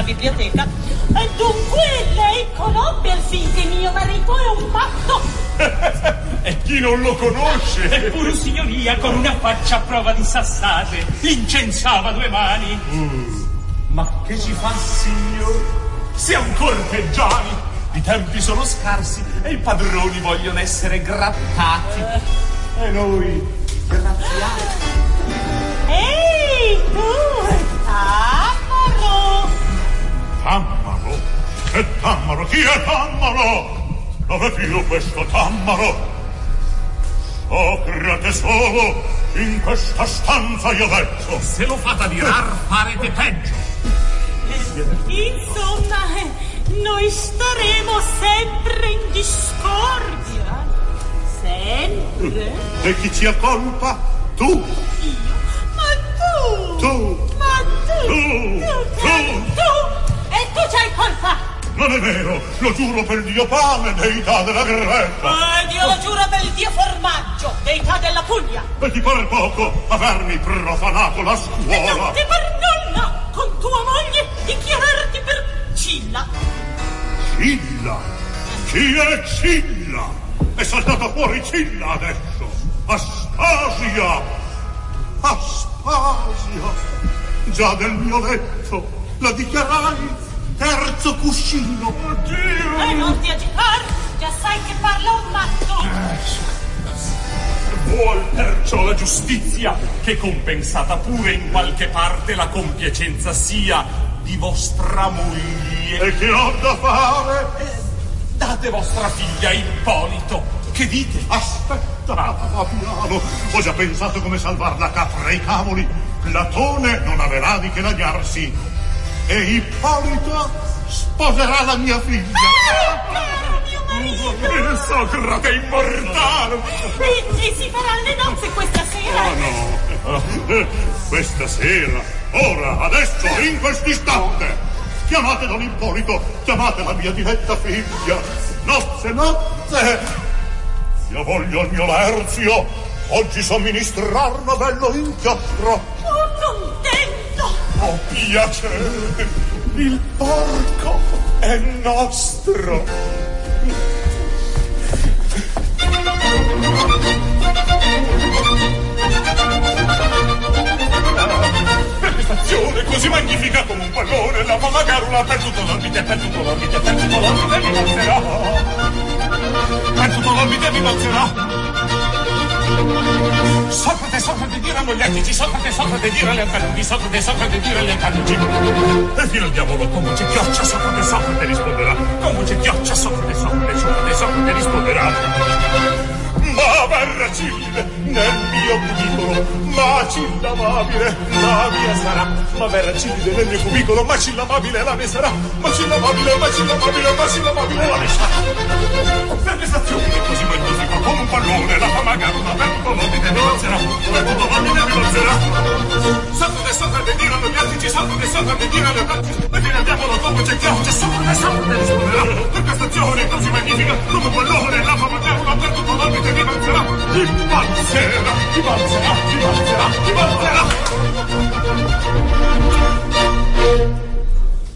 biblioteca. E dunque lei conobbe al fin che mio marito è un matto. E chi non lo conosce? Eppure, signoria, con una faccia a prova di sassate, incensava 2 mani. Ma che ci fa, signor? Siamo corteggiani. I tempi sono scarsi e i padroni vogliono essere grattati. E noi grattiamo. Ehi, tu, Tammaro! Tammaro? Che Tammaro? Chi è Tammaro? Dove filo questo Tammaro? Socrate solo, in questa stanza io detto. Se lo fate adirar, farete peggio. Insomma, noi staremo sempre in discordia. Sempre. E chi ci ha colpa? Tu. Io? Ma tu. Tu. Ma tu. Tu. E tu c'hai colpa. Non è vero, lo giuro per Dio Pane, deità della Greta. Ed io lo giuro per il Dio Formaggio, deità della Puglia. E ti pare poco avermi profanato la E scuola? non ti perdona con tua moglie dichiararti per Cilla. Cilla? Chi è Cilla? È saltata fuori Cilla adesso. Aspasia! Aspasia! Già del mio letto la dichiarai terzo cuscino. Oddio! E non ti agitar, già sai che parla un matto. Vuol perciò la giustizia che, compensata pure in qualche parte la compiacenza sia di vostra moglie. E che ho da fare? Date vostra figlia Ippolito. Che dite? Aspetta, Fabiano, ho già pensato come salvar la capra e i cavoli. Platone non avrà di che lagnarsi e Ippolito sposerà la mia figlia. Caro mio marito! Il Socrate immortale! E si faranno le nozze questa sera? Oh no, questa sera, ora, adesso, in quest'istante. Chiamate Don Ippolito, chiamate la mia diletta figlia. Nozze, nozze! Io voglio il mio Lerzio, oggi somministrar novello in chiostro. Oh, contento! Oh, piacere! Il porco è nostro! Prestazione così magnifica come un pallone, la fa magarula per tutto l'orbite, per tutto l'orbite, per tutto l'orbite mi balzerà. Per tutto l'orbite mi balzerà. Socrate, Socrate, diranno gli atici, Socrate, dire agli antalugi, Socrate, dire agli antalugi. E fino al diavolo, con voce chioccia, Socrate risponderà. Con voce chioccia, Socrate risponderà. Ma verrà Cille nel mio cubicolo, ma Cilla amabile la mia sarà. Ma verrà Cille nel mio cubicolo, ma Cilla amabile la mia sarà. Ma Cilla amabile, ma Cilla amabile, ma Cilla amabile la mia sarà. Per prestazione così magnifica come un pallone, la fa magarula per tutto l'ordine mi balzerà. Per tutto l'ordine mi balzerà. Socrate, diranno gli atici, Socrate, diranno gli atici. E fino al diavolo come c'è chioccia, Socrate risponderà. Per prestazione così magnifica come un pallone, la fa magarula per tutto l'ordine mi balzerà. Ti balzerà, ti balzerà, ti balzerà, ti balzerà.